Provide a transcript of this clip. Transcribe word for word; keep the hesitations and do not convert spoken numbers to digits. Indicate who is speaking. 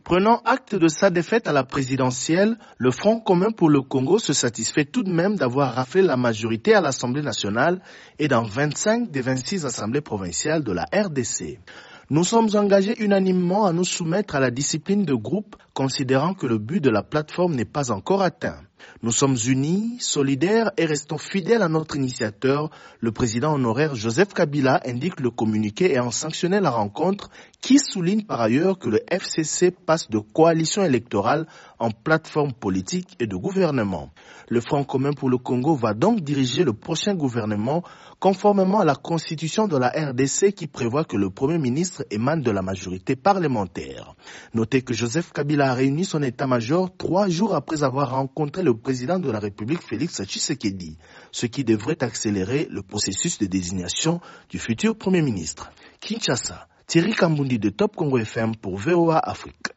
Speaker 1: Prenant acte de sa défaite à la présidentielle, le Front commun pour le Congo se satisfait tout de même d'avoir raflé la majorité à l'Assemblée nationale et dans vingt-cinq des vingt-six assemblées provinciales de la R D C. Nous sommes engagés unanimement à nous soumettre à la discipline de groupe, considérant que le but de la plateforme n'est pas encore atteint. Nous sommes unis, solidaires et restons fidèles à notre initiateur, le président honoraire Joseph Kabila, indique le communiqué ayant sanctionné la rencontre, qui souligne par ailleurs que le F C C passe de coalition électorale en plateforme politique et de gouvernement. Le Front commun pour le Congo va donc diriger le prochain gouvernement conformément à la constitution de la R D C qui prévoit que le Premier ministre émane de la majorité parlementaire. Notez que Joseph Kabila a réuni son état-major trois jours après avoir rencontré le président de la République Félix Tshisekedi, ce qui devrait accélérer le processus de désignation du futur Premier ministre. Kinshasa, Thierry Kambundi de Top Congo F M pour V O A Afrique.